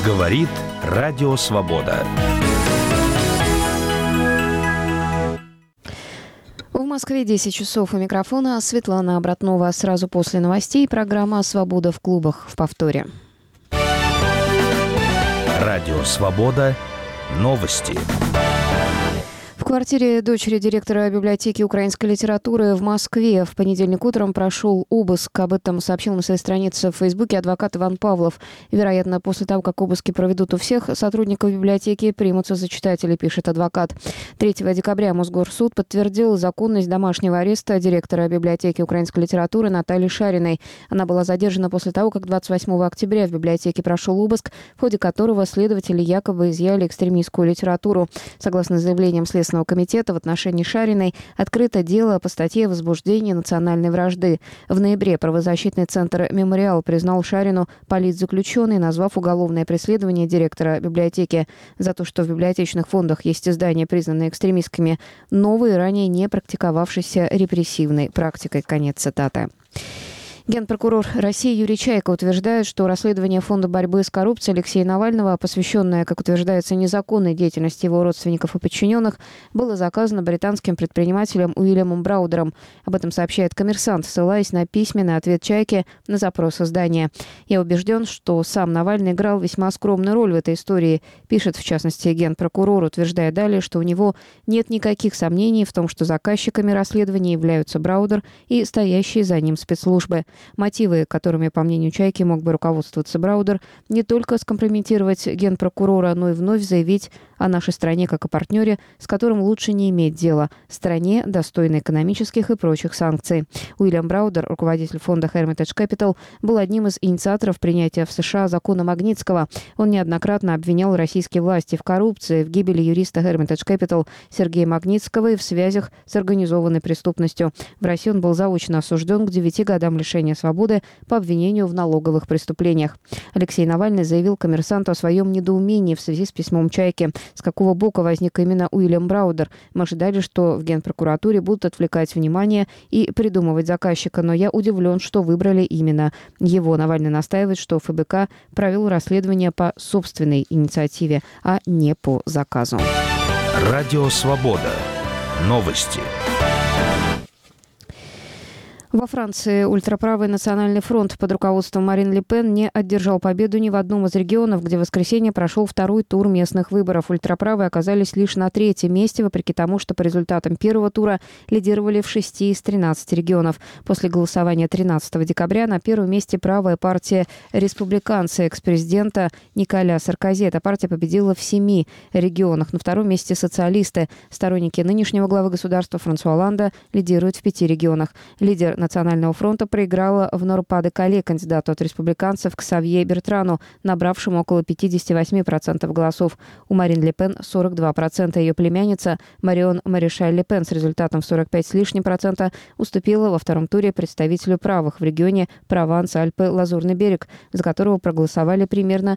Говорит Радио Свобода. В Москве 10 часов. У микрофона Светлана Обратнова. Сразу после новостей программа «Свобода в клубах» в повторе. Радио Свобода. Новости. В квартире дочери директора библиотеки украинской литературы в Москве в понедельник утром прошел обыск. Об этом сообщил на своей странице в Фейсбуке адвокат Иван Павлов. Вероятно, после того, как обыски проведут у всех сотрудников библиотеки, примутся за читателей, пишет адвокат. 3 декабря Мосгорсуд подтвердил законность домашнего ареста директора библиотеки украинской литературы Натальи Шариной. Она была задержана после того, как 28 октября в библиотеке прошел обыск, в ходе которого следователи якобы изъяли экстремистскую литературу. Согласно заявлениям Следственного комитета, в отношении Шариной открыто дело по статье возбуждения национальной вражды. В ноябре правозащитный центр «Мемориал» признал Шарину политзаключенной, назвав уголовное преследование директора библиотеки за то, что в библиотечных фондах есть издания, признанные экстремистскими, новой, ранее не практиковавшейся репрессивной практикой. Конец цитаты. Генпрокурор России Юрий Чайка утверждает, что расследование Фонда борьбы с коррупцией Алексея Навального, посвященное, как утверждается, незаконной деятельности его родственников и подчиненных, было заказано британским предпринимателем Уильямом Браудером. Об этом сообщает «Коммерсант», ссылаясь на письменный ответ Чайки на запрос издания. «Я убежден, что сам Навальный играл весьма скромную роль в этой истории», пишет, в частности, генпрокурор, утверждая далее, что у него нет никаких сомнений в том, что заказчиками расследования являются Браудер и стоящие за ним спецслужбы. Мотивы, которыми, по мнению Чайки, мог бы руководствоваться Браудер, не только скомпрометировать генпрокурора, но и вновь заявить о нашей стране как о партнере, с которым лучше не иметь дела, стране, достойной экономических и прочих санкций. Уильям Браудер, руководитель фонда Hermitage Capital, был одним из инициаторов принятия в США закона Магнитского. Он неоднократно обвинял российские власти в коррупции, в гибели юриста Hermitage Capital Сергея Магнитского и в связях с организованной преступностью. В России он был заочно осужден к 9 годам лишения свободы по обвинению в налоговых преступлениях. Алексей Навальный заявил «Коммерсанту» о своем недоумении в связи с письмом Чайки. С какого бока возник именно Уильям Браудер? Мы ожидали, что в Генпрокуратуре будут отвлекать внимание и придумывать заказчика, но я удивлен, что выбрали именно его. Навальный настаивает, что ФБК провел расследование по собственной инициативе, а не по заказу. Радио Свобода. Новости. Во Франции ультраправый национальный фронт под руководством Марин Ле Пен не одержал победу ни в одном из регионов, где в воскресенье прошел второй тур местных выборов. Ультраправые оказались лишь на 3-м месте, вопреки тому, что по результатам первого тура лидировали в 6 из 13 регионов. После голосования 13 декабря на первом месте правая партия республиканцы экс-президента Николя Саркози. Эта партия победила в 7 регионах. На втором месте социалисты. Сторонники нынешнего главы государства Франсуа Олланда лидируют в 5 регионах. Лидер Национального фронта проиграла в Нор-Па-де-Кале кандидату от республиканцев Ксавье Бертрану, набравшему около 58% голосов. У Марин Ле Пен 42%. Ее племянница Марион Маришаль Ле Пен с результатом в 45 с лишним процента уступила во втором туре представителю правых в регионе Прованс-Альпы-Лазурный берег, за которого проголосовали примерно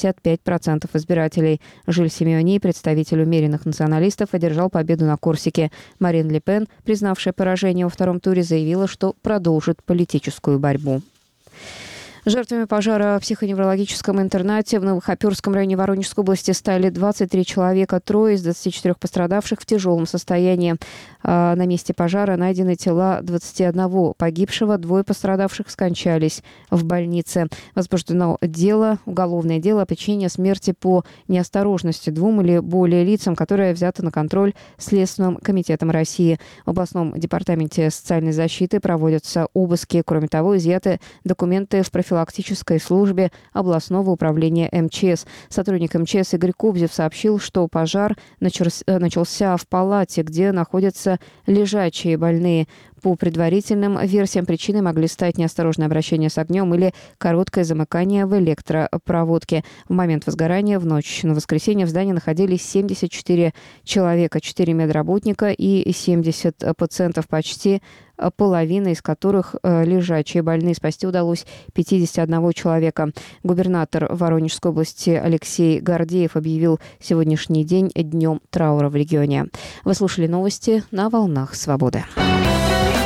55% избирателей. Жиль Симеони, представитель умеренных националистов, одержал победу на Корсике. Марин Ле Пен, признавшая поражение во втором туре, заявила, что продолжит политическую борьбу. Жертвами пожара в психоневрологическом интернате в Новохоперском районе Воронежской области стали 23 человека. 3 из 24 пострадавших в тяжелом состоянии. На месте пожара найдены тела 21 погибшего. 2 пострадавших скончались в больнице. Возбуждено уголовное дело о причине смерти по неосторожности 2 или более лицам, которое взято на контроль Следственным комитетом России. В областном департаменте социальной защиты проводятся обыски. Кроме того, изъяты документы в профилактической службе областного управления МЧС. Сотрудник МЧС Игорь Кобзев сообщил, что пожар начался в палате, где находятся лежачие больные. По предварительным версиям, причиной могли стать неосторожное обращение с огнем или короткое замыкание в электропроводке. В момент возгорания в ночь на воскресенье в здании находились 74 человека, 4 медработника и 70 пациентов, почти половина из которых лежачие больные. Спасти удалось 51 человека. Губернатор Воронежской области Алексей Гордеев объявил сегодняшний день днем траура в регионе. Вы слушали новости на «Волнах Свободы».